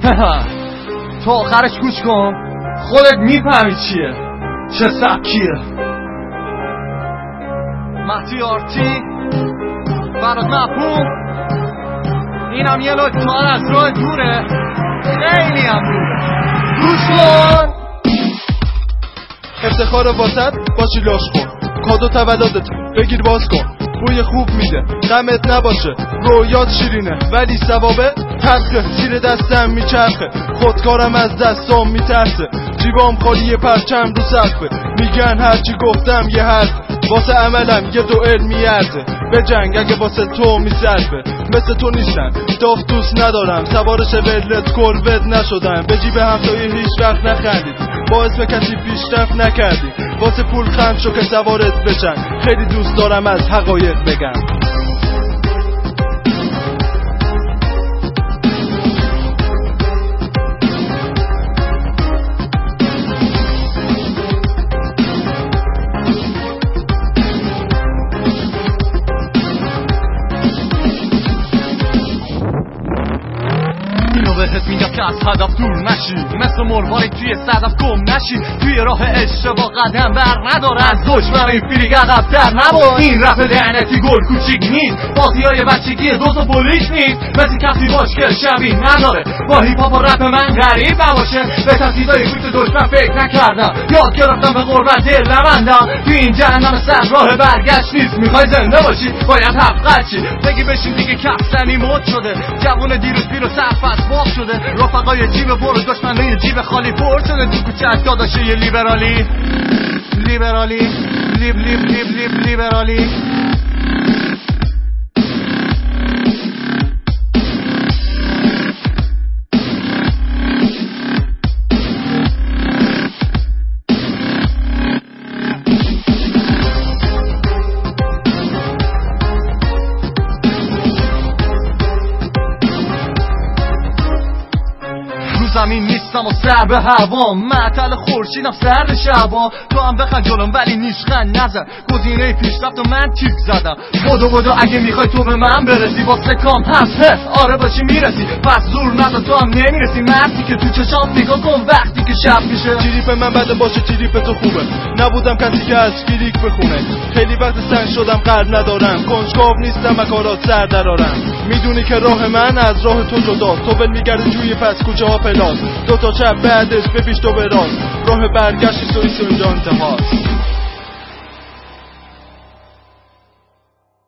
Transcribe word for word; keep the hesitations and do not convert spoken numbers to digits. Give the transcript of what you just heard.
تو آخرش گوش کن، خودت میفهمی چیه، چه سبکیه. مهدی آرتی، فراد مفهوم، اینم یه لوک تو از راه دوره، خیلی هم دوره. گوش کن. افتخار واسط باشی لاش کن، کادو تولدت بگیر باز کن، بوی خوب میده غمت نباشه، رویات شیرینه ولی ثوابه تلخه، زیر دستم میچرخه خودکارم از دستام میترسه، جیبام خالی پرچم رو سقفه، میگن هرچی گفتم یه حرف، واسه عملم یه دو علمی ارزه، به جنگ اگه واسه تو میصرفه، مثل تو نیستم داف دوست ندارم، سوارش ولت کروت نشدم، به جیب همسایه هیچ وقت نخندید، باعث به کسی پیشرفت نکردی، واسه پول خند شو که سوارت بشن، خیلی دوست دارم از حقایق بگم. بهت میگم که از هدف دور نشی، مثل مرواری توی صدف گم نشی، توی راه اشتباه قدم بر نداره، از دشمن این فریق عقب در نباش، این رپ لعنتی گل کوچیک نیست، بازی های بچگی دوتا پولیس نیست، مثل کسی باش که شبیه نداره، با هیپ هاپ و رپ من غریب نباشه، به تهدیدای کوچه دشمن فکر نکردم، یاد گرفتم به قربت دل نبندم، توی این جهنم سر راه برگشت نیست، میخوای زنده باشی باید حق چی، بگی بشین دیگه کفزنی مد شده، جوون دیروز پیر و سرفست باق شده، رفقای جیب برو دشمنای جیب خالی پر شده، تو کوچه از داداشه یه لیبرالی لیبرالی لیب لیب لیب لیب لیبرالی. زمین نیستم و سر به هوا، معطل خورشیدم سرد شبا، تو هم بخن جلوم ولی نیشخن نزن، گزینه پیشرفت و من تیک زدم، بدو بدو اگه میخوای تو به من برسی، واسه کام هست آره باشی میرسی، پس زور نزن تو هم نمیرسی، مرسی که تو چشام نگاه کن وقتی که شب میشه، تریپ من بده باشه تریپ تو خوبه، نبودم کسی که از کلیک بخونه، خیلی وقت سنگ شدم قلب ندارم، کنجکاو نیستم مکارات سر درارم، میدونی که راه من از راه تو جدا، تو بل میگردی جوی پس کوچه ها پلاس، دو تا چپ بعدش بپیش تو به راست، راه برگشتی سوی سو اینجا انتهاست.